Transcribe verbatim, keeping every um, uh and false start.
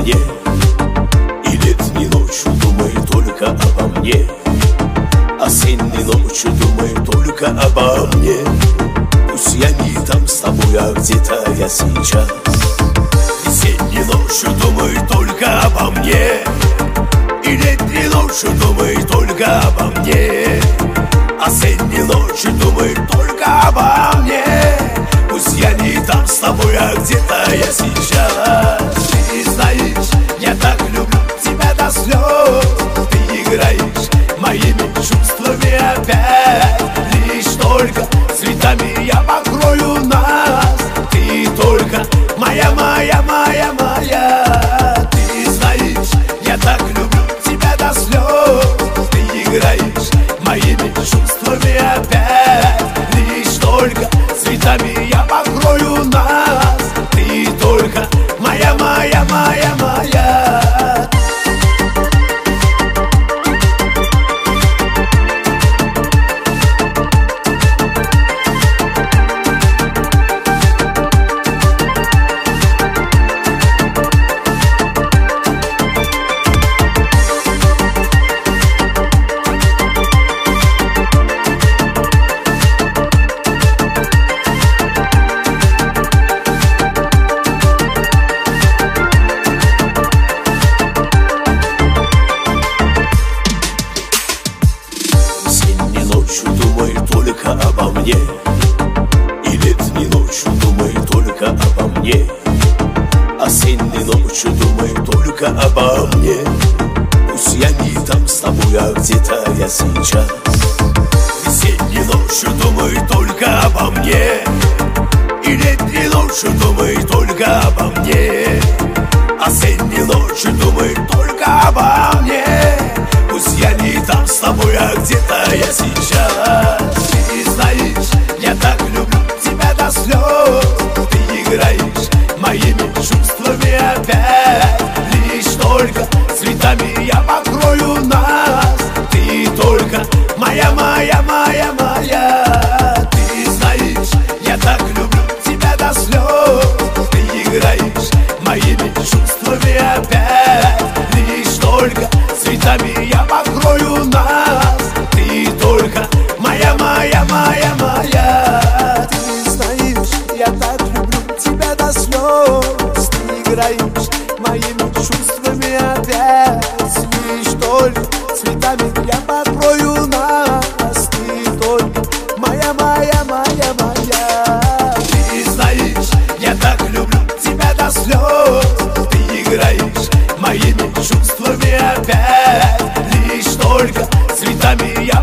мне, и летней ночью думай только обо мне, осенней ночью думай только обо мне. Пусть я не там с тобой, а где-то я сейчас. Весенней ночью думай только обо мне, и летней ночью думай только обо мне, осенней ночью думай только обо мне. Пусть я не там с тобой, а где-то я сейчас. Ты знаешь, я так люблю тебя до слез. Ты играешь моими чувствами опять. Лишь только цветами я покрою нас. Ты только моя, моя, моя, моя. Ты знаешь, я так люблю тебя до слез. Ты играешь моими чувствами опять. Лишь только цветами я покрою нас. Ты только моя, моя, моя, моя. Думай только обо мне, и летней ночью думай только обо мне, осенней ночью думай только обо мне. Пусть я не там с тобой, а где-то я сейчас. Весенней ночью думай только обо мне, и летней ночью думай только обо мне, осенней ночью думай только обо мне. Пусть я не там с тобой, а где-то я сейчас. Ты знаешь, я так люблю тебя до слез. Ты играешь моими чувствами опять. Лишь только цветами я покрою нас. Ты только моя, моя, моя, моя. Ты знаешь, я так люблю тебя до слез. Ты играешь моими чувствами опять. Лишь только цветами я покрою нас. Ты только моя, моя, моя, моя. Ты знаешь, я так люблю тебя до слез. Ты играешь моими чувствами опять. Лишь только цветами я покрою нас. Ты только моя, моя, моя, моя. Ты знаешь, я так люблю тебя до слез. Ты играешь моими чувствами опять. Лишь только цветами я